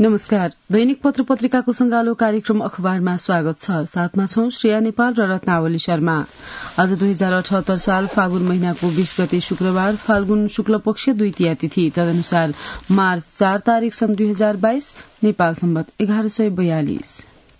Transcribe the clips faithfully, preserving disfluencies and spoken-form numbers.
नमस्कार। दैनिक पत्र पत्रिकाको संगालो कार्यक्रम अखबारमा स्वागत छ। साथमा छौं श्रेया नेपाल र रत्नावली शर्मा। आज दुई हजार अठहत्तर साल फागुन महिनाको बीस गते शुक्रबार, फाल्गुन शुक्ल पक्ष द्वितीया तिथि, तदनुसार मार्च चार तारीक सन् दुई हजार बाइस, नेपाल सम्वत एघार सय बयालिस।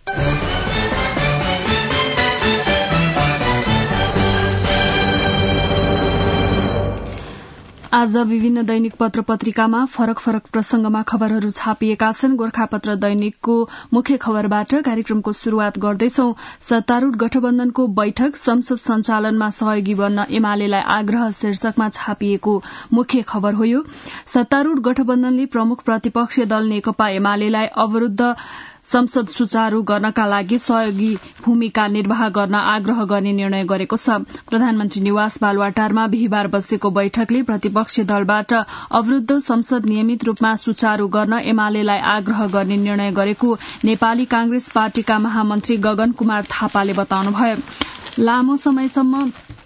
आज विभिन्न दैनिक पत्र पत्रिकामा फरक फरक प्रसंगमा खबरहरू छापिएका छन्। गोर्खापत्र दैनिकको मुख्य खबरबाट कार्यक्रमको शुरूआत गर्दैछौं। सत्तारूढ़ गठबन्धनको बैठक, संसद सञ्चालनमा सहयोगी बन्न एमालेलाई आग्रह शीर्षकमा छापिएको मुख्य खबर हो यो। सत्तारूढ़ गठबन्धनले प्रमुख प्रतिपक्षी दल नेकपा एमालेलाई अवरूद्ध संसद सुचारू गर्नका लागि सहयोगी भूमिका निर्वाह गर्न आग्रह गर्ने निर्णय गरेको छ। प्रधानमन्त्री निवास बालुवाटारमा बिहिबार बसेको बैठकले प्रतिपक्षी दलबाट अवरूद्ध संसद नियमित रूपमा सुचारू गर्न एमालेलाई आग्रह गर्ने निर्णय गरेको नेपाली कांग्रेस पार्टीका महामन्त्री गगन कुमार थापाले बताउनुभयो। लामो समयसम्म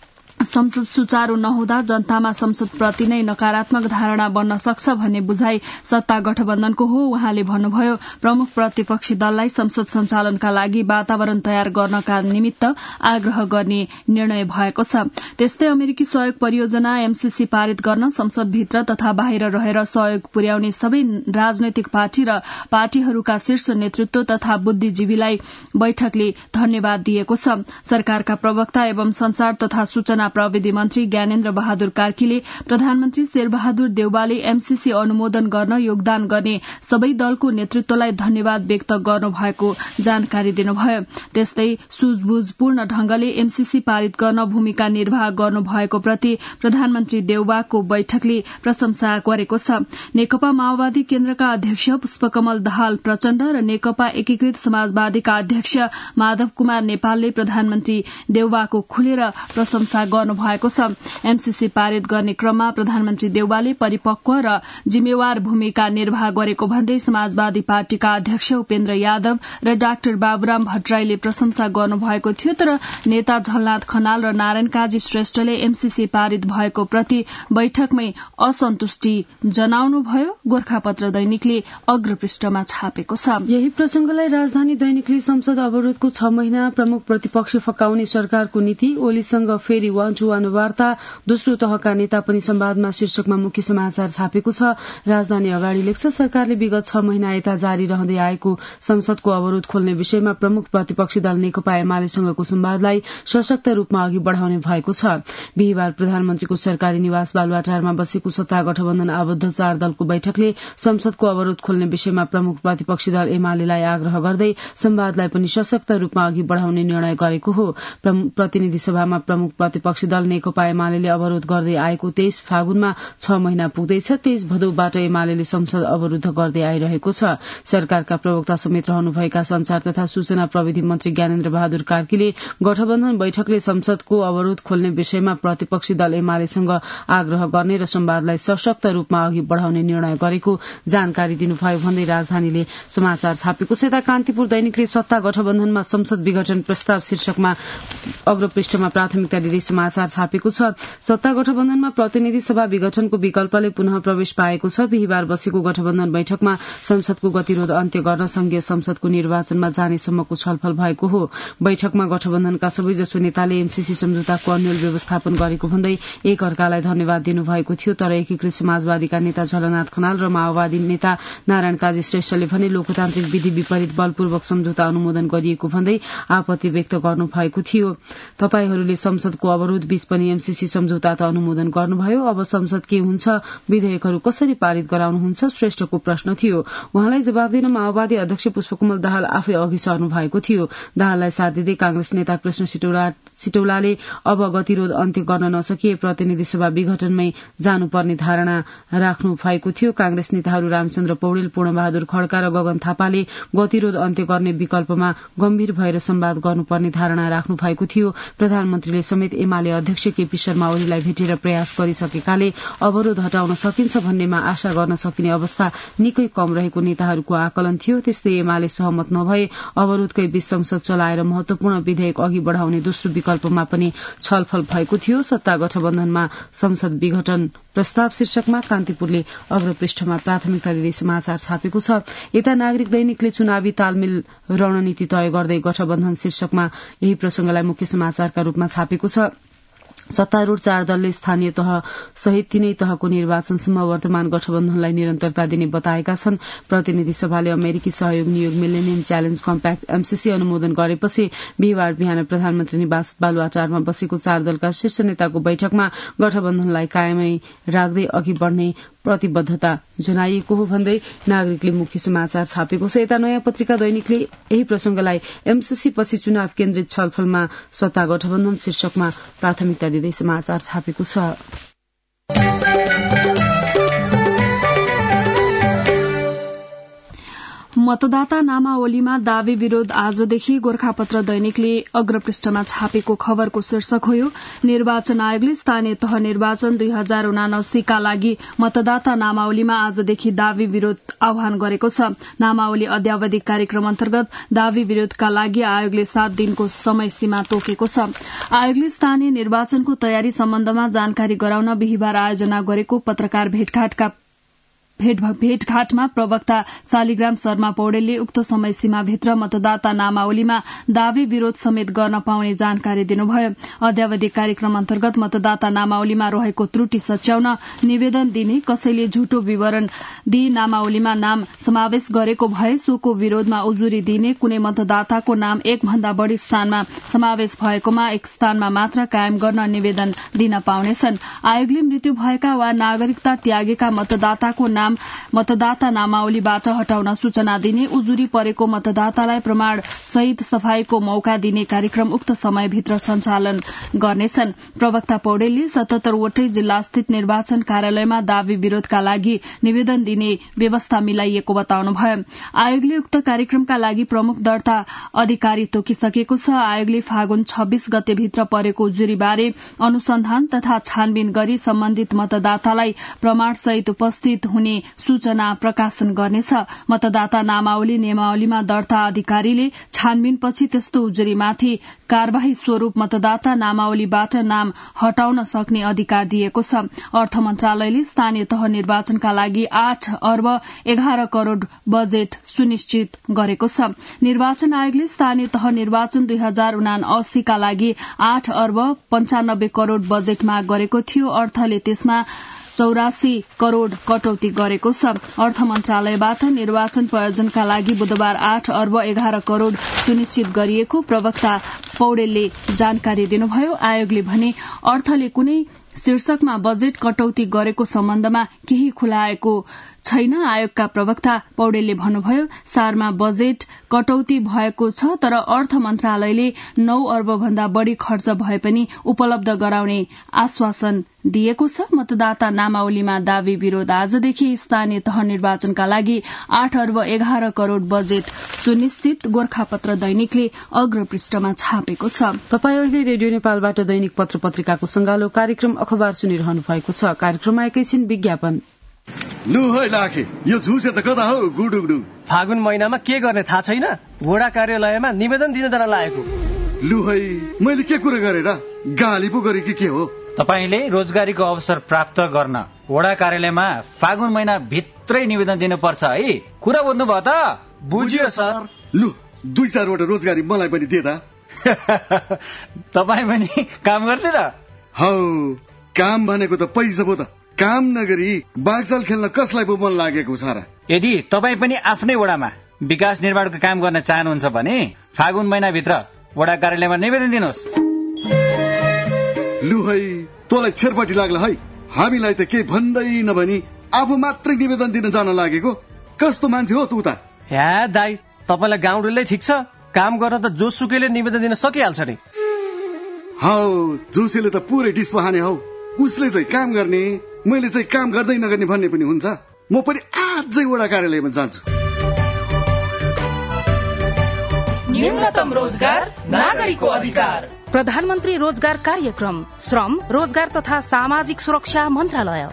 संसद सुचारू नहुँदा जनतामा संसदप्रति नै नकारात्मक धारणा बन्न सक्छ भन्ने बुझाइ सत्ता गठबन्धनको हो। उहाँले भन्नुभयो, प्रमुख प्रतिपक्षी दललाई संसद सञ्चालनका लागि वातावरण तयार गर्नका निमित्त आग्रह गर्ने निर्णय भएको छ। त्यस्तै अमेरिकी सहयोग परियोजना एमसीसी पारित गर्न संसदभित्र तथा बाहिर रहेर सहयोग पुर्याउने सबै राजनैतिक पार्टी र पार्टीहरूका शीर्ष नेतृत्व तथा बुद्धिजीवीलाई बैठकले धन्यवाद दिएको छ। सरकारका प्रवक्ता एवं संचार तथा सूचना प्रविधि मन्त्री ज्ञानेन्द्र बहादुर कार्कीले प्रधानमन्त्री शेरबहादुर देउवाले एमसीसी अनुमोदन गर्न योगदान गर्ने सबै दलको नेतृत्वलाई धन्यवाद व्यक्त गर्नुभएको जानकारी दिनुभयो। त्यस्तै सुझबुझपूर्ण ढंगले एमसीसी पारित गर्न भूमिका निर्वाह गर्नुभएको प्रति प्रधानमन्त्री देउवाको बैठकले प्रशंसा गरेको छ। नेकपा माओवादी केन्द्रका अध्यक्ष पुष्पकमल दाहाल प्रचण्ड र नेकपा एकीकृत समाजवादीका अध्यक्ष माधव कुमार नेपालले प्रधानमन्त्री देउवाको खुलेर प्रशंसा गर्नुभएको छ। एमसीसी पारित गर्ने क्रममा प्रधानमन्त्री देउवाले परिपक्व र जिम्मेवार भूमिका निर्वाह गरेको भन्दै समाजवादी पार्टीका अध्यक्ष उपेन्द्र यादव र डाक्टर बाबुराम भट्टराईले प्रशंसा गर्नुभएको थियो। तर नेता झलनाथ खनाल र नारायण काजी श्रेष्ठले एमसीसी पारित भएको प्रति बैठकमै असन्तुष्टि जनाउनुभयो। गोर्खापत्र दैनिकले अग्रपृष्ठमा छापेको छ। यही प्रसंगलाई राजधानी दैनिकले संसद अवरोधको छ महिना प्रमुख प्रतिपक्ष फकाउने सरकारको नीति, ओलीसँग फेरि वान टू वान वार्ता, दोस्रो तहका नेता पनि संवादमा शीर्षकमा मुख्य समाचार छापेको छ। राजधानी अगाडि लेख्छ, सरकारले विगत छ महिना यता जारी रहँदै आएको संसदको अवरोध खोल्ने विषयमा प्रमुख प्रतिपक्षी दल नेकपा एमालेसँगको संवादलाई सशक्त रूपमा अघि बढ़ाउने भएको छ। बिहिबार प्रधानमन्त्रीको सरकारी निवास बालुवाटारमा बसेको सत्ता गठबन्धन आबद्ध चार दलको बैठकले संसदको अवरोध खोल्ने विषयमा प्रमुख प्रतिपक्षी दल एमालेलाई आग्रह गर्दै संवादलाई पनि सशक्त रूपमा अघि बढ़ाउने निर्णय गरेको हो। प्रतिनिधि सभामा प्रमुख प्रतिपक्षी दल नेकपा एमाले अवरोध गर्दै आएको तेइस फागुनमा छ महिना पुग्दैछ। तेइस भदौबाट एमाले संसद अवरूद्ध गर्दै आइरहेको छ। सरकारका प्रवक्ता समेत रहनुभएका संचार तथा सूचना प्रविधि मन्त्री ज्ञानेन्द्र बहादुर कार्कीले गठबन्धन बैठकले संसदको अवरोध खोल्ने विषयमा प्रतिपक्षी दल एमालेसँग आग्रह गर्ने र संवादलाई सशक्त रूपमा अघि बढ़ाउने निर्णय गरेको जानकारी दिनुभयो भन्दै राजधानीले समाचार छापेको छ। यता कान्तिपुर दैनिकले सत्ता गठबन्धनमा संसद विघटन प्रस्ताव शीर्षकमा अग्रपृष्ठमा प्राथमिकता दिँदै समाचार छापेको छ। सत्ता गठबन्धनमा प्रतिनिधि सभा विघटनको विकल्पले पुनः प्रवेश पाएको छ। बिहिबार बसेको गठबन्धन बैठकमा संसदको गतिरोध अन्त्य गर्न संघीय संसदको निर्वाचनमा जानेसम्मको छलफल भएको हो। बैठकमा गठबन्धनका सबैजसो नेताले एमसीसी सम्झौताको अन्यल व्यवस्थापन गरेको भन्दै एक अर्कालाई धन्यवाद दिनुभएको थियो। तर एकीकृत समाजवादीका नेता झलनाथ खनाल र माओवादी नेता नारायण काजी श्रेष्ठले भने लोकतान्त्रिक विधि विपरीत बलपूर्वक सम्झौता अनुमोदन गरिएको भन्दै आपत्ति व्यक्त गर्नुभएको थियो। तपाईहरूले संसदको अवरोध बीच पनि एमसीसी सम्झौता त अनुमोदन गर्नुभयो, अब संसद के हुन्छ, विधेयकहरू कसरी पारित गराउनुहुन्छ, श्रेष्ठको प्रश्न थियो। उहाँलाई जवाब दिन माओवादी अध्यक्ष पुष्पकमल दाहाल आफै अघि सर्नु भएको थियो। दाहाललाई साथ दिँदै कांग्रेस नेता कृष्ण सिटौला सिटौलाले अब गतिरोध अन्त्य गर्न नसकिए प्रतिनिधि सभा विघटनमै जानुपर्ने धारणा राख्नु भएको थियो। कांग्रेस नेताहरू रामचन्द्र पौडेल, पूर्णबहादुर खड्का र गगन थापाले गतिरोध अन्त्य गर्ने विकल्पमा गम्भीर भएर संवाद गर्नुपर्ने धारणा राख्नु भएको थियो। प्रधानमन्त्रीले समेत एमाले एमाले अध्यक्ष केपी शर्मा ओलीलाई भेटेर प्रयास गरिसकेकाले अवरोध हटाउन सकिन्छ भन्नेमा आशा गर्न सकिने अवस्था निकै कम रहेको नेताहरूको आकलन थियो। त्यस्तै एमाले सहमत नभए अवरोधकै बीच संसद चलाएर महत्वपूर्ण विधेयक अघि बढ़ाउने दोस्रो विकल्पमा पनि छलफल भएको थियो। सत्ता गठबन्धनमा संसद विघटन प्रस्ताव शीर्षकमा कान्तिपुरले अग्रपृष्ठमा प्राथमिकता दिँदै समाचार छापेको छ। यता नागरिक दैनिकले चुनावी तालमेल रणनीति तय गर्दै गठबन्धन शीर्षकमा यही प्रसंगलाई मुख्य समाचारका रूपमा छापेको छ। सत्तारूढ़ चार दलले स्थानीय तह सहित तीनै तहको निर्वाचनसम्म वर्तमान गठबन्धनलाई निरन्तरता दिने बताएका छन्। प्रतिनिधि सभाले अमेरिकी सहयोग नियोग मिलेनियम च्यालेन्ज कम्प्याक्ट एमसीसी अनुमोदन गरेपछि बिहिबार बिहान प्रधानमन्त्री निवास बालुवाटारमा बसेको चार दलका शीर्ष नेताको बैठकमा गठबन्धनलाई कायमै राख्दै अघि बढ़ने प्रतिबद्धता जनाइएको हो भन्दै नागरिकले मुख्य समाचार छापेको छ। यता नयाँ पत्रिका दैनिकले यही प्रसंगलाई एमसीसी पछि चुनाव केन्द्रित छलफलमा सत्ता गठबन्धन शीर्षकमा प्राथमिकता दिँदै समाचार छापेको छ। मतदाता नामावलीमा दावी विरोध आजदेखि गोर्खापत्र दैनिकले अग्रपृष्ठमा छापेको खबरको शीर्षक हो। निर्वाचन आयोगले स्थानीय तह निर्वाचन दुई हजार उनासीका लागि मतदाता नामावलीमा आजदेखि दावी विरोध आह्वान गरेको छ। नामावली अद्यावधिक कार्यक्रम अन्तर्गत दावी विरोधका लागि आयोगले सात दिनको समय सीमा तोकेको छ। आयोगले स्थानीय निर्वाचनको तयारी सम्बन्धमा जानकारी गराउन बिहिबार आयोजना गरेको पत्रकार भेटघाटका भेटघाटमा प्रवक्ता शालिग्राम शर्मा पौडेलले उक्त समय सीमाभित्र मतदाता नामावलीमा दावी विरोध समेत गर्न पाउने जानकारी दिनुभयो। अद्यावधिक कार्यक्रम अन्तर्गत मतदाता नामावलीमा रहेको त्रुटि सच्याउन निवेदन दिने, कसैले झुटो विवरण दिई नामावलीमा नाम समावेश गरेको भए सोको विरोधमा उजुरी दिने, कुनै मतदाताको नाम एक भन्दा बढ़ी स्थानमा समावेश भएकोमा एक स्थानमा मात्र कायम गर्न निवेदन दिन पाउनेछन्। आयोगले मृत्यु भएका वा नागरिकता त्यागेका मतदाताको नाम मतदाता नामावलीबाट हटाउन सूचना दिने, उजुरी परेको मतदातालाई प्रमाण सहित सफाईको मौका दिने कार्यक्रम उक्त समयभित्र सञ्चालन गर्नेछन्। प्रवक्ता पौडेलले सतहत्तरवटै जिल्लास्थित निर्वाचन कार्यालयमा दावी विरोधका लागि निवेदन दिने व्यवस्था मिलाइएको बताउनुभयो। आयोगले उक्त कार्यक्रमका लागि प्रमुख दर्ता अधिकारी तोकिसकेको छ। आयोगले फागुन छब्बीस गतेभित्र परेको उजुरीबारे अनुसन्धान तथा छानबिन गरी सम्बन्धित मतदातालाई प्रमाण सहित उपस्थित हुने सूचना प्रकाशन गर्नेछ। मतदाता नामावली नियमावलीमा दर्ता अधिकारीले छानबिनपछि त्यस्तो उजुरीमाथि कार्यवाही स्वरूप मतदाता नामावलीबाट नाम हटाउन सक्ने अधिकार दिएको छ। अर्थ मन्त्रालयले स्थानीय तह निर्वाचनका लागि आठ अर्ब एघार करोड़ बजेट सुनिश्चित गरेको छ। निर्वाचन आयोगले स्थानीय तह निर्वाचन दुई हजार उनासीका लागि आठ अर्ब पञ्चानब्बे करोड़ बजेट माग गरेको थियो। अर्थले त्यसमा चौरासी करोड़ कटौती गरेको छ। अर्थ मन्त्रालयबाट निर्वाचन प्रयोजनका लागि बुधबार आठ अर्ब एघार करोड़ सुनिश्चित गरिएको प्रवक्ता पौडेलले जानकारी दिनुभयो। आयोगले भने अर्थले कुनै शीर्षकमा बजेट कटौती गरेको सम्बन्धमा केही खुलाएको छैन। आयोगका प्रवक्ता पौडेलले भन्नुभयो, सारमा बजेट कटौती भएको छ, तर अर्थ मन्त्रालयले नौ अर्ब भन्दा बढ़ी खर्च भए पनि उपलब्ध गराउने आश्वासन दिएको छ। मतदाता नामावलीमा दावी विरोध आजदेखि स्थानीय तह निर्वाचनका लागि आठ अर्ब एघार करोड़ बजेट सुनिश्चित, गोर्खापत्र दैनिकले अग्रपृष्ठमा छापेको छ। तपाईँ अहिले रेडियो नेपालबाट दैनिक पत्र पत्रिकाको संगालो कार्यक्रम अखबार सुनिरहनु भएको छ। कार्यक्रममा एकैछिन विज्ञापन। लु है लाखे, यो झुसे त कता हो गुडुगडु। फागुन महिनामा के गर्ने थाहा छैन, वडा कार्यालयमा निवेदन दिन जना लागेको। लु है, मैले के कुरा गरेर गाली पो गरे कि के हो? तपाईले रोजगारीको अवसर प्राप्त गर्न वडा कार्यालयमा फागुन महिना भित्रै निवेदन दिनुपर्छ है। कुरा बुझ्नु भयो त? बुझियो सर। लु दुई चारवटा रोजगारी मलाई पनि दे त। तपाईँ पनि काम गर्ने र? हौ, काम भनेको त पैसा पो त। काम नगरी बागचाल खेल्न कसलाई पो मन लागेको छ र? यदि तपाईँ पनि आफ्नै वडामा विकास निर्माणको काम गर्न चाहनुहुन्छ भने फागुन महिनाभित्र वडा कार्यालयमा निवेदन दिनुहोस्। लु है, तँलाई छेरपटी लाग्ला है। हामीलाई त केही भन्दै नभनी आफू मात्रै निवेदन दिन जान लागेको। कस्तो मान्छे हो तँ त? या दाइ, तपाईँलाई गाउँडुलै ठिक छ, काम गर्न त जोसुकैले निवेदन दिन सकिहाल्छ नि। हौ, जोसेले त पुरै डिस पहाने हौ। उसले चाहिँ काम गर्ने, मैले चाहिँ काम गर्दै नगर्ने भन्ने पनि हुन्छ। म पनि आजै वडा कार्यालयमा जान्छु। न्यूनतम रोजगार, नागरिकको अधिकार। प्रधानमन्त्री रोजगार कार्यक्रम श्रम रोजगार तथा सामाजिक सुरक्षा मन्त्रालय।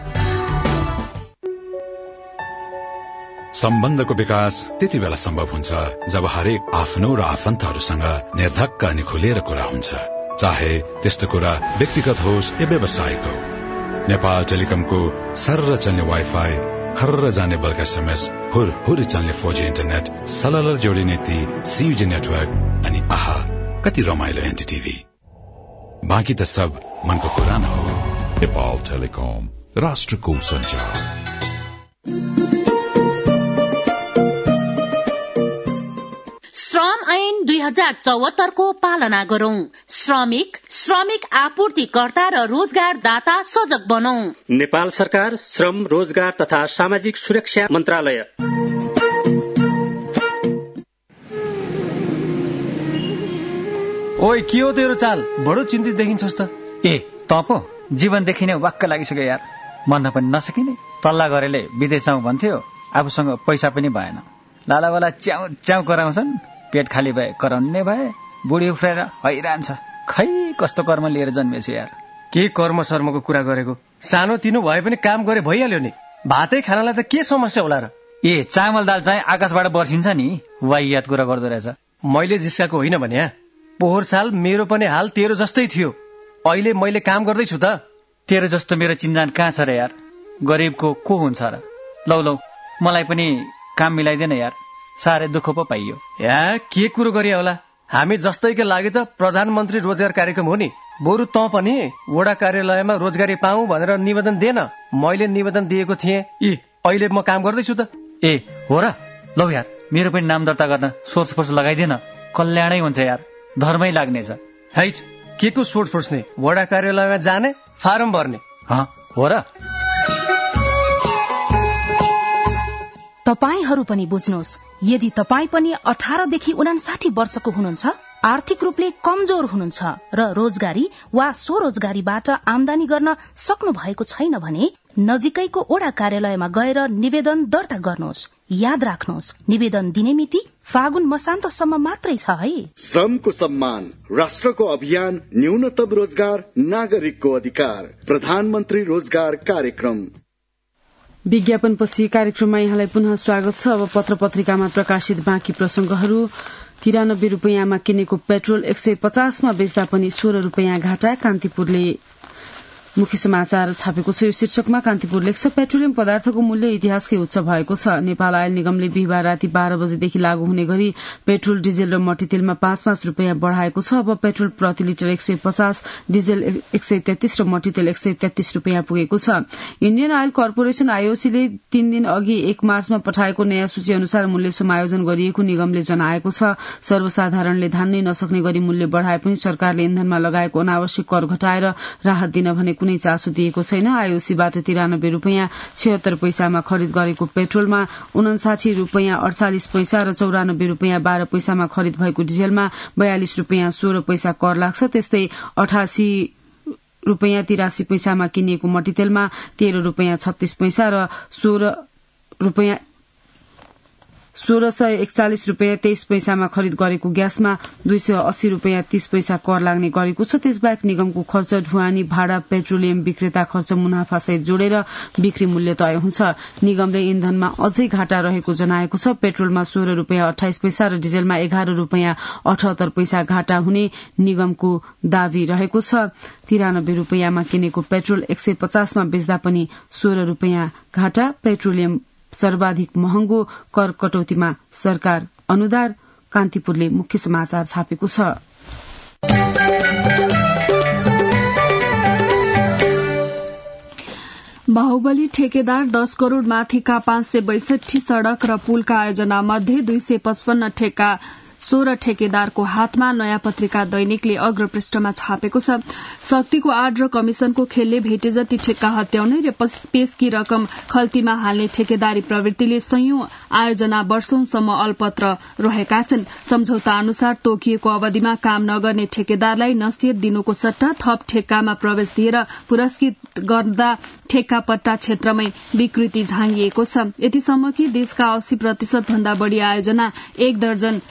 सम्बन्धको विकास त्यति बेला सम्भव हुन्छ जब हरेक आफ्नो र आफन्तहरूसँग निर्धक्क अनि खुलेर कुरा हुन्छ, चाहे त्यस्तो कुरा व्यक्तिगत होस् या व्यवसायिक हो। नेपाल टेलिकमको सर्र चल्ने वाइफाई, खर्र जाने बल्क एसएमएस, हुर हुरी चल्ने फोर जी इन्टरनेट, सलल जोडिने ती सीयूजी नेटवर्क अनि आहा कति रमाइलो एनटीटीभी। बाँकी त सब मनको कुरा न हो। नेपाल टेलिकम, राष्ट्रको सञ्चार। श्रम ऐन दुई हजार चौहत्तरको पालना गरौं। श्रमिक, श्रमिक आपूर्तिकर्ता र रोजगारदाता सजग बनौं। नेपाल सरकार श्रम रोजगार तथा सामाजिक सुरक्षा मन्त्रालय। ओइ के हो तेरो चाल? बडो चिन्तित देखिन्छस् त। ए त पो जीवन देखिने वाक्क लागिसक्यो यार। मन्न पनि नसकिने। तल्ला गरेले विदेश जाउँ भन्थ्यो, आफूसँग पैसा पनि भएन। लालावाला च्याउ च्याउ कराउँछन्, पेट खाली भए कराउने भए, बुढी उफ्रेर हैरान छ। खै कस्तो कर्म लिएर जन्मेछु यार। के कर्म शर्मको कुरा गरेको? सानो तिनो भए पनि काम गरे भइहाल्यो नि। भातै खानालाई त के समस्या होला र? ए चामल दाल चाहिँ आकाशबाट बर्सिन्छ नि। वाहियात कुरा गर्दो रहेछ। मैले जिस्काको होइन भने पोहोर साल मेरो पनि हाल तेरो जस्तै थियो। अहिले मैले काम गर्दैछु त। तेरो जस्तो मेरो चिन्जान कहाँ छ र यार? गरिबको को हुन्छ र? लौ लौ मलाई पनि काम मिलाइदेन यार, साह्रै दुःख पो पाइयो। या के कुरो गरिया होला? हामी जस्तैकै लागि त प्रधानमन्त्री रोजगार कार्यक्रम हो नि। बरु त पनि वडा कार्यालयमा रोजगारी पाऊ भनेर निवेदन दिएन। मैले निवेदन दिएको थिएँ। यी अहिले म काम गर्दैछु त। ए हो र? लौ यार मेरो पनि नाम दर्ता गर्न सोर्स फोर्स लगाइदिएन। कल्याणै हुन्छ यार, धर्मै लाग्नेछ। हैट के को सोर्स फोर्स नि? वडा कार्यालयमा जाने, फारम भर्ने। हो र? तपाईहरू पनि बुझ्नुहोस्, यदि तपाईँ पनि अठारदेखि उनासाठी वर्षको हुनुहुन्छ, आर्थिक रूपले कमजोर हुनुहुन्छ र रोजगारी वा स्वरोजगारीबाट आमदानी गर्न सक्नु भएको छैन भने नजिकैको वडा कार्यालयमा गएर निवेदन दर्ता गर्नुहोस्। याद राख्नुहोस्, निवेदन दिने मिति फागुन मसान्तसम्म मात्रै छ है। श्रमको सम्मान, राष्ट्रको अभियान, न्यूनतम रोजगार, नागरिकको अधिकार, प्रधानमन्त्री रोजगार कार्यक्रम। विज्ञापनपछि कार्यक्रममा यहाँलाई पुनः स्वागत छ। अब पत्र पत्रिकामा प्रकाशित बाँकी प्रसंगहरू। तिरानब्बे रूपियाँमा किनेको पेट्रोल एक सय पचासमा बेच्दा पनि सोह्र रूपियाँ घाटा, कान्तिपुरले मुख्य समाचार छापेको छ। यो शीर्षकमा कान्तिपुर लेख्छ, पेट्रोलियम पदार्थको मूल्य इतिहासकै उच्च भएको छ। नेपाल आयल निगमले बिहिबार राति बाह्र बजेदेखि लागू हुने गरी पेट्रोल, डिजेल र मट्टीतेलमा पाँच पाँच रूपियाँ बढ़ाएको छ। अब पेट्रोल प्रति लिटर एक सय पचास, डिजेल एक सय तेत्तीस र मट्टीतेल एक सय तेत्तीस रूपियाँ पुगेको छ। इण्डियन आयल कर्पोरेशन आईओसीले तीन दिन अघि एक मार्चमा पठाएको नयाँ सूची अनुसार मूल्य समायोजन गरिएको निगमले जनाएको छ। सर्वसाधारणले धान्नै नसक्ने गरी मूल्य बढ़ाए पनि सरकारले इन्धनमा लगाएको अनावश्यक कर घटाएर राहत दिन भने कुनै चासो दिएको छैन। आईओसीबाट तिरानब्बे रूपियाँ छिहत्तर पैसामा खरिद गरेको पेट्रोलमा उनासाठी रूपियाँ अडचालिस पैसा र चौरानब्बे रूपियाँ बाह्र पैसामा खरिद भएको डिजेलमा बयालिस रूपियाँ सोह्र पैसा कर लाग्छ। त्यस्तै अठासी रूपियाँ तिरासी पैसामा किनिएको मट्टीतेलमा तेह्र रूपियाँ छत्तीस पैसा र सोह्र रूपियाँ सोह्र सय एकचालिस रूपियाँ तेइस पैसामा खरिद गरेको ग्यासमा दुई सय अस्सी रूपियाँ तीस पैसा कर लाग्ने गरेको छ। त्यसबाहेक निगमको खर्च, ढुवानी, भाडा, पेट्रोलियम विक्रेता खर्च, मुनाफा सहित जोडेर बिक्री मूल्य तय हुन्छ। निगमले इन्धनमा अझै घाटा रहेको जनाएको छ। पेट्रोलमा सोह्र रूपियाँ अठाइस पैसा र डिजेलमा एघार रूपियाँ अठहत्तर पैसा घाटा हुने निगमको दावी रहेको छ। तिरानब्बे रूपियाँमा किनेको पेट्रोल एक सय पचासमा बेच्दा पनि सोह्र रूपियाँ घाटा। पेट्रोलियम सर्वाधिक महँगो, कर कटौतीमा सरकार अनुदार, कान्तिपुरले मुख्य समाचार छापेको छ। बाहुबली ठेकेदार दस करोड़ माथिका पाँच सय बैसठी सड़क र पुलका आयोजना मध्ये दुई सय पचपन्न ठेक्का सोह्र ठेकेदारको हातमा, नयाँ पत्रिका दैनिकले अग्र पृष्ठमा छापेको छ। शक्तिको आड र कमिशनको खेलले भेटे जति ठेक्का हत्याउने र पेशकी रकम खल्तीमा हाल्ने ठेकेदारी प्रवृत्तिले संयौं आयोजना वर्षौंसम्म अलपत्र रहेका छन्। सम्झौता अनुसार तोकिएको अवधिमा काम नगर्ने ठेकेदारलाई नसियत दिनुको सट्टा थप ठेक्कामा प्रवेश दिएर पुरस्कृत गर्दा ठेक्का पट्टा क्षेत्रमै विकृति झाँगिएको छ। यतिसम्म कि देशका अस्सी प्रतिशत भन्दा बढ़ी आयोजना एक दर्जन ठेकेदार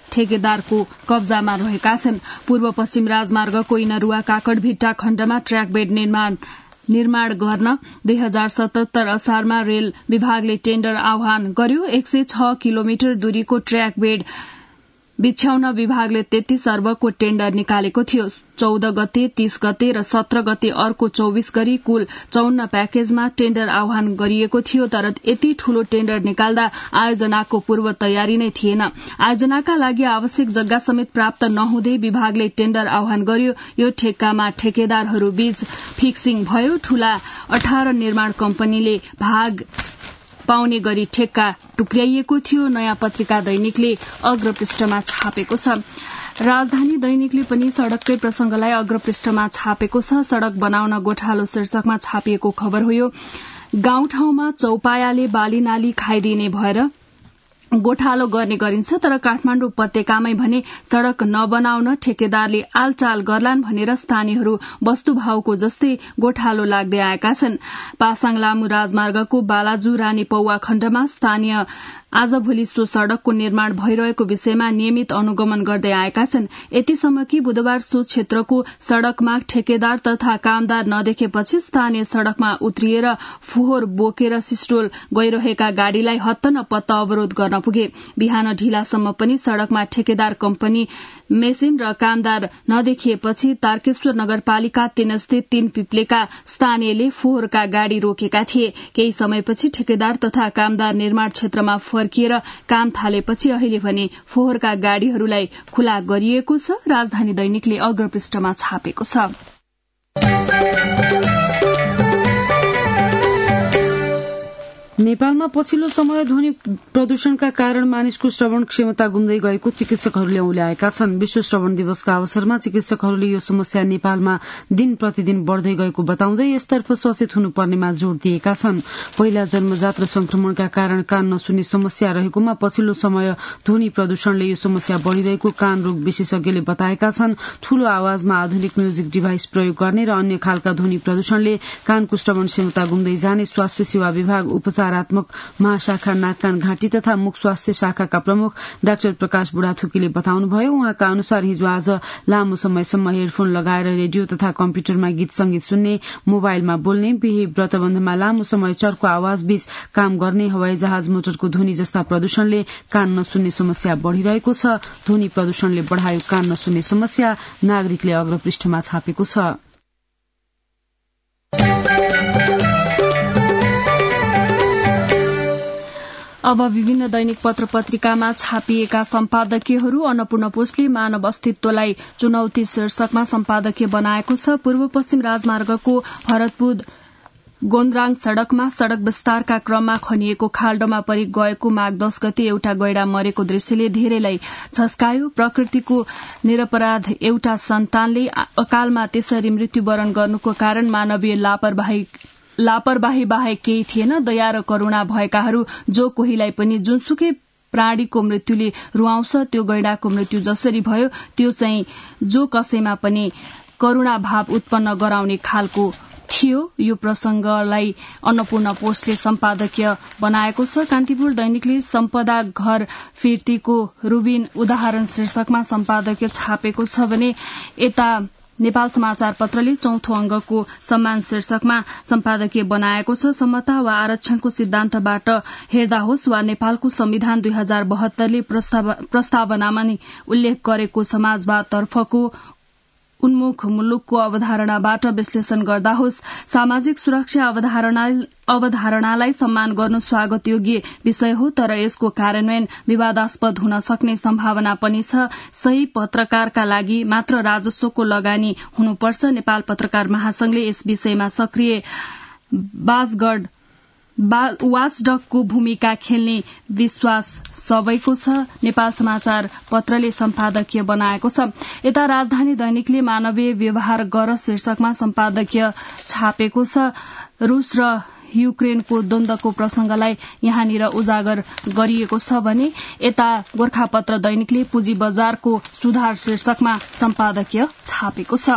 ठेकेदारको कब्जामा रहेका छन्। पूर्व पश्चिम राजमार्गको इनरुवा काकडभिट्टा खण्डमा ट्र्याक बेड निर्माण निर्माण गर्न दुई हजार सतहत्तर असारमा रेल विभागले टेण्डर आह्वान गर्यो। एक सय छ किलोमिटर दूरीको ट्र्याक बेड बिछ्याउन विभागले तेत्तीस अर्बको टेण्डर निकालेको थियो। चौध गते, तीस गते र सत्र गते अर्को चौविस गरी कुल चौन्न प्याकेजमा टेण्डर आह्वान गरिएको थियो। तर यति ठूलो टेण्डर निकाल्दा आयोजनाको पूर्व तयारी नै थिएन। आयोजनाका लागि आवश्यक जग्गा समेत प्राप्त नहुँदै विभागले टेण्डर आह्वान गर्यो। यो ठेक्कामा ठेकेदारहरू बीच फिक्सिङ भयो। ठूला अठार निर्माण कम्पनीले भाग पाउने गरी ठेक्का टुक्र्याइएको थियो। नयाँ पत्रिका दैनिकले अग्रपृष्ठमा छापेको छ। राजधानी दैनिकले पनि सड़ककै प्रसंगलाई अग्रपृष्ठमा छापेको छ। सड़क बनाउन गोठालो शीर्षकमा छापिएको खबर हो यो। गाउँठाउँमा चौपायाले बाली नाली खाइदिने भएर गोठालो गर्ने गरिन्छ, तर काठमाण्डु उपत्यकामै भने सड़क नबनाउन ठेकेदारले आलचाल गर्लान् भनेर स्थानीयहरू वस्तुभावको जस्तै गोठालो लाग्दै आएका छन्। पासाङ लामू राजमार्गको बालाजु रानी पौवा खण्डमा स्थानीय आजभोलि सो सड़कको निर्माण भइरहेको विषयमा नियमित अनुगमन गर्दै आएका छन्। यतिसम्म कि बुधबार सो क्षेत्रको सड़कमा ठेकेदार तथा कामदार नदेखेपछि स्थानीय सड़कमा उत्रिएर फोहोर बोकेर सिस्टोल गइरहेका गाड़ीलाई हत्त न पत्त अवरोध गर्न पुगे। बिहान ढिलासम्म पनि सड़कमा ठेकेदार कम्पनी मेसिन र कामदार नदेखिएपछि तारकेश्वर नगरपालिका तीन स्थित तीन पिप्लेका स्थानीयले फोहोरका गाड़ी रोकेका थिए। केही समयपछि ठेकेदार तथा कामदार निर्माण क्षेत्रमा फर्किएर काम थालेपछि अहिले भने फोहोरका गाड़ीहरूलाई खुला गरिएको छ। राजधानी दैनिकले अग्रपृष्ठमा छापेको छ। नेपालमा पछिल्लो समय ध्वनि प्रदूषणका कारण मानिसको श्रवण क्षमता गुम्दै गएको चिकित्सकहरूले औल्याएका छन्। विश्व श्रवण दिवसका अवसरमा चिकित्सकहरूले यो समस्या नेपालमा दिन प्रतिदिन बढ़दै गएको बताउँदै यसतर्फ सचेत हुनुपर्नेमा जोड़ दिएका छन्। पहिला जन्मजात र संक्रमणका कारण कान नसुन्ने समस्या रहेकोमा पछिल्लो समय ध्वनि प्रदूषणले यो समस्या बढ़िरहेको कान रोग विशेषज्ञले बताएका छन्। ठूलो आवाजमा आधुनिक म्युजिक डिभाइस प्रयोग गर्ने र अन्य खालका ध्वनि प्रदूषणले कानको श्रवण क्षमता गुम्दै जाने स्वास्थ्य सेवा विभाग उपचार महाशाखा नाक कान घाँटी तथा मुख स्वास्थ्य शाखाका प्रमुख डाक्टर प्रकाश बुढाथोकीले बताउनुभयो। उहाँका अनुसार हिजो आज लामो समयसम्म हेडफोन लगाएर रेडियो तथा कम्प्युटरमा गीत संगीत सुन्ने, मोबाइलमा बोल्ने, बिहे व्रतबन्धमा लामो समय चर्को आवाज बीच काम गर्ने, हवाई जहाज मोटरको ध्वनि जस्ता प्रदूषणले कान नसुन्ने समस्या बढ़िरहेको छ। ध्वनि प्रदूषणले बढ़ायो कान नसुन्ने समस्या, नागरिकले अग्रपृष्ठमा छापेको छ। अब विभिन्न दैनिक पत्र पत्रिकामा छापिएका सम्पादकीयहरू। अन्नपूर्ण पोस्टले मानव अस्तित्वलाई चुनौती शीर्षकमा सम्पादकीय बनाएको छ। पूर्व पश्चिम राजमार्गको भरतपुर गोन्द्राङ सड़कमा सड़क विस्तारका क्रममा खनिएको खाल्डोमा परि गएको माघ दश गते एउटा गैड़ा मरेको दृश्यले धेरैलाई झस्कायो। प्रकृतिको निरपराध एउटा सन्तानले अकालमा त्यसरी मृत्युवरण गर्नुको कारण मानवीय लापरवाही लापरवाही बाहेक केही थिएन। दया र करूणा भएकाहरू जो कोहीलाई पनि जुनसुकै प्राणीको मृत्युले रुवाउँछ, त्यो गैड़ाको मृत्यु जसरी भयो त्यो चाहिँ जो कसैमा पनि करूणा भाव उत्पन्न गराउने खालको थियो। यो प्रसंगलाई अन्नपूर्ण पोस्टले सम्पादकीय बनाएको छ। कान्तिपुर दैनिकले सम्पदा घर फिर्तीको रुबिन उदाहरण शीर्षकमा सम्पादकीय छापेको छ भने यता नेपाल समाचार पत्रले चौथो अंगको सम्मान शीर्षकमा सम्पादकीय बनाएको छ। समता वा आरक्षणको सिद्धान्तबाट हेर्दा होस् वा नेपालको संविधान दुई हजार बहत्तरले प्रस्तावनामा नै उल्लेख गरेको समाजवादतर्फको उन्मुख मुलुकको अवधारणाबाट विश्लेषण गर्दा होस्, सामाजिक सुरक्षा अवधारणा अवधारणालाई सम्मान गर्नु स्वागत योग्य विषय हो, तर यसको कार्यान्वयन विवादास्पद हुन सक्ने सम्भावना पनि छ। सही पत्रकारका लागि मात्र राजस्वको लगानी हुनुपर्छ। नेपाल पत्रकार महासंघले यस विषयमा सक्रिय बाजगढ वाचडगको भूमिका खेल्ने विश्वास सबैको छ। नेपाल समाचार पत्रले सम्पादकीय बनाएको छ। यता राजधानी दैनिकले मानवीय व्यवहार गर शीर्षकमा सम्पादकीय छापेको छ। रूस र युक्रेनको द्वन्द्वको प्रसंगलाई यहाँनिर उजागर गरिएको छ भने यता गोर्खापत्र दैनिकले पुँजी बजारको सुधार शीर्षकमा सम्पादकीय छापेको छ।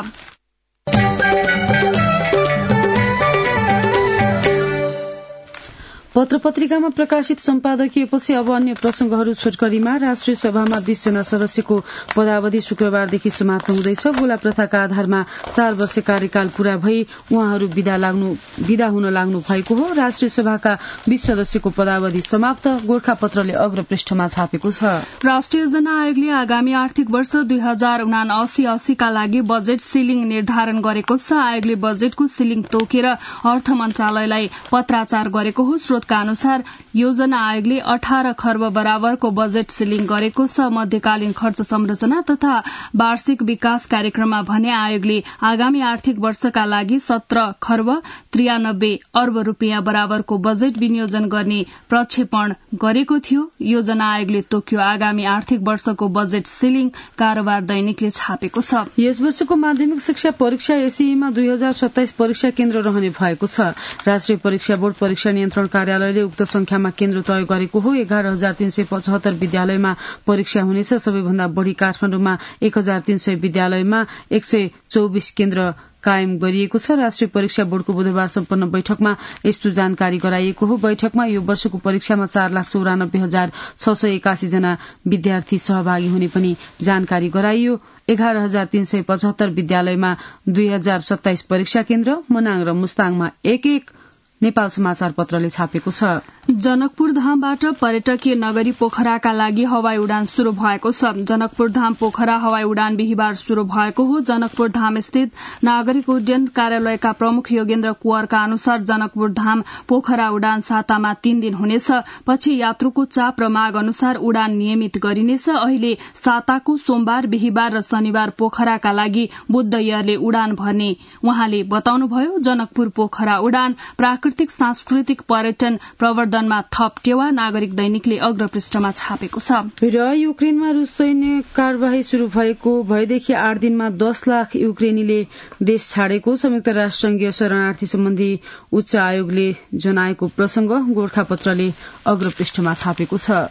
पत्र पत्रिकामा प्रकाशित सम्पादकीयपछि अब अन्य प्रसंगहरू छोटकरीमा। राष्ट्रिय सभामा बीस जना सदस्यको पदावधि शुक्रबारदेखि समाप्त हुँदैछ। गोला प्रथाका आधारमा चार वर्ष कार्यकाल पूरा भई उहाँहरू विदा लाग्नु विदा हुन लाग्नु भएको हो। राष्ट्रिय सभाका बीस सदस्यको पदावधि समाप्त, गोरखापत्रले अग्रपृष्ठमा छापेको छ। राष्ट्रिय जनआयोगले आगामी आर्थिक वर्ष दुई हजार उनासी अस्सीका लागि बजेट सिलिङ निर्धारण गरेको छ। आयोगले बजेटको सिलिङ तोकेर अर्थ मन्त्रालयलाई पत्राचार गरेको हो। स्रोतका अनुसार योजना आयोगले अठार खर्ब बराबरको बजेट सिलिङ गरेको छ। मध्यकालीन खर्च संरचना तथा वार्षिक विकास कार्यक्रममा भने आयोगले आगामी आर्थिक वर्षका लागि सत्र खर्ब त्रियानब्बे अर्ब रूपियाँ बराबरको बजेट विनियोजन गर्ने प्रक्षेपण गरेको थियो। योजना आयोगले तोक्यो आगामी आर्थिक वर्षको बजेट सिलिङ, कारोबार दैनिकले छापेको छ। यस वर्षको माध्यमिक शिक्षा परीक्षा एसीईमा दुई हजार सत्ताइस परीक्षा केन्द्र रहने भएको छ। राष्ट्रिय परीक्षा बोर्ड परीक्षा नियन्त्रण कार्यालयले उक्त संख्यामा केन्द्र तय गरेको हो। एघार हजार तीन सय पचहत्तर विद्यालयमा परीक्षा हुनेछ। सबैभन्दा बढ़ी काठमाडौँमा एक हजार तीन सय विद्यालयमा एक सय चौबिस केन्द्र कायम गरिएको छ। राष्ट्रिय परीक्षा बोर्डको बुधबार सम्पन्न बैठकमा यस्तो जानकारी गराइएको हो। बैठकमा यो वर्षको परीक्षामा चार लाख चौरानब्बे हजार छ सय एकासी जना विद्यार्थी सहभागी हुने पनि जानकारी गराइयो। एघार हजार तीन सय पचहत्तर विद्यालयमा दुई हजार सत्ताइस परीक्षा केन्द्र, मनाङ र मुस्ताङमा एक एक नेपाल समाचार पत्रले छापेको छ। जनकपुर धामबाट पर्यटकीय नगरी पोखराका लागि हवाई उडान शुरू भएको छ। जनकपुर धाम पोखरा हवाई उडान बिहिबार शुरू भएको हो। जनकपुर धाम स्थित नागरिक उड्डयन कार्यालयका प्रमुख योगेन्द्र कुवरका अनुसार जनकपुर धाम पोखरा उडान सातामा तीन दिन हुनेछ। पछि यात्रुको चाप र माग अनुसार उडान नियमित गरिनेछ। अहिले साताको सोमबार, बिहिबार र शनिबार पोखराका लागि बुद्ध एयरले उडान भर्ने उहाँले बताउनुभयो। जनकपुर पोखरा उडान प्राकृतिक सांस्कृतिक पर्यटन प्रवर्धनमा थप टेवा, नागरिक दैनिकले अग्रपृष्ठमा छापेको छ। र युक्रेनमा रूस सैन्य कार्यवाही शुरू भएको भएदेखि आठ दिनमा दस लाख युक्रेनीले देश छाडेको संयुक्त राष्ट्र संघीय शरणार्थी सम्बन्धी उच्च आयोगले जनाएको प्रसंग गोरखापत्रले अग्रपृष्ठमा छापेको छ।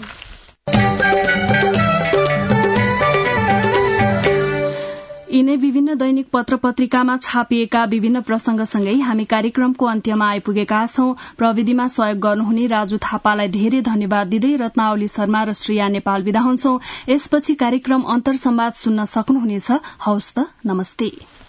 यिनै विभिन्न दैनिक पत्र पत्रिकामा छापिएका विभिन्न प्रसंगसँगै हामी कार्यक्रमको अन्त्यमा आइपुगेका छौं। प्रविधिमा सहयोग गर्नुहुने राजु थापालाई धेरै धन्यवाद दिँदै रत्नावली शर्मा र श्रेया नेपाल विदा हुन्छौं। यसपछि कार्यक्रम अन्तर संवाद सुन्न सक्नुहुनेछ। हवस् त, नमस्ते।